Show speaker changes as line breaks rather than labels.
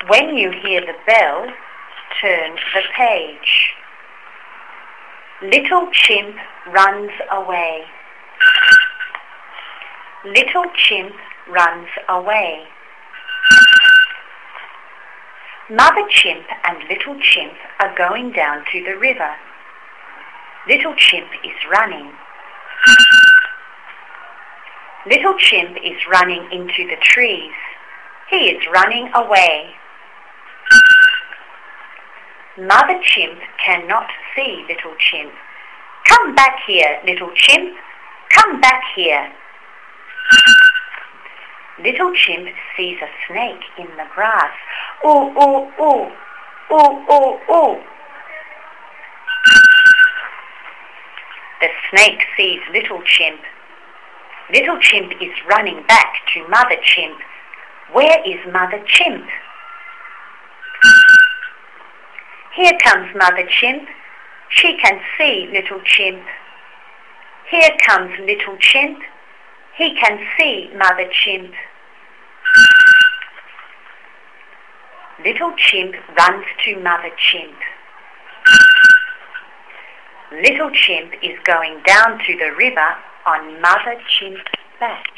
When you hear the bell, turn the page. Little Chimp runs away. Little Chimp runs away. Mother Chimp and Little Chimp are going down to the river. Little Chimp is running. Little Chimp is running into the trees. He is running away. Mother Chimp cannot see Little Chimp. Come back here, Little Chimp. Come back here. Little Chimp sees a snake in the grass. Ooh, ooh, ooh. Ooh, ooh, ooh. The snake sees Little Chimp. Little Chimp is running back to Mother Chimp. Where is Mother Chimp? Here comes Mother Chimp. She can see Little Chimp. Here comes Little Chimp. He can see Mother Chimp. Little Chimp runs to Mother Chimp. Little Chimp is going down to the river on Mother Chimp's back.